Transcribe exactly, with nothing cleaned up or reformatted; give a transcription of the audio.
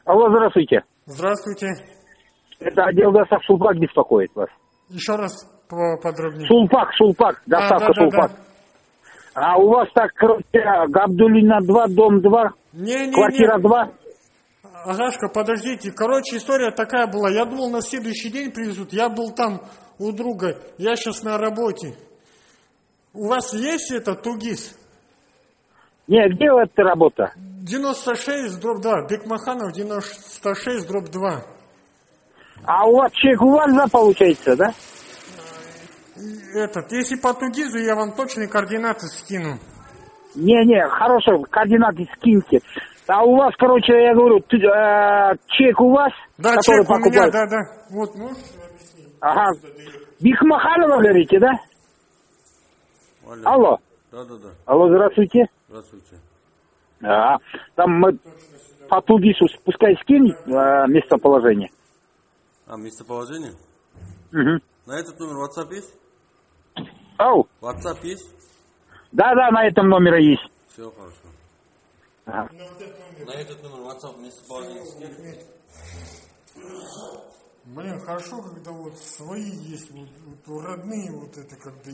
Алло, здравствуйте. Здравствуйте. Это отдел доставки Сулпак беспокоит вас. Еще раз поподробнее. Сулпак, Сулпак, доставка а, да, Сулпак. Да, да. А у вас так, Габдуллина два, дом два, не, не, квартира не. два? Агашка, подождите. Короче, история такая была. Я думал, на следующий день привезут. Я был там у друга. Я сейчас на работе. У вас есть это Тугис? Не, где эта работа? девяносто шесть, дробь два. Бекмаханов, девяносто шесть, дробь два. А у вас чек у вас, да, получается, да? Этот, если по Тугизу, я вам точные координаты скину. Не-не, хорошо, координаты скиньте. А у вас, короче, я говорю, ты, э, чек у вас, Да, который чек у покупают? меня, да, да. Вот, можешь объяснить? Ага. Бекмаханова, говорите, да? Алло. Алло. Да, да, да. Алло, здравствуйте. Здравствуйте. А, там мы по Тугису пускай скинь э, местоположение. А, местоположение? Угу. На этот номер WhatsApp есть? Ау. WhatsApp есть? Да-да, на этом номере есть. Все хорошо. Ага. На этот номер WhatsApp местоположение скинь. Блин, хорошо, когда вот свои есть, вот, вот родные, вот это когда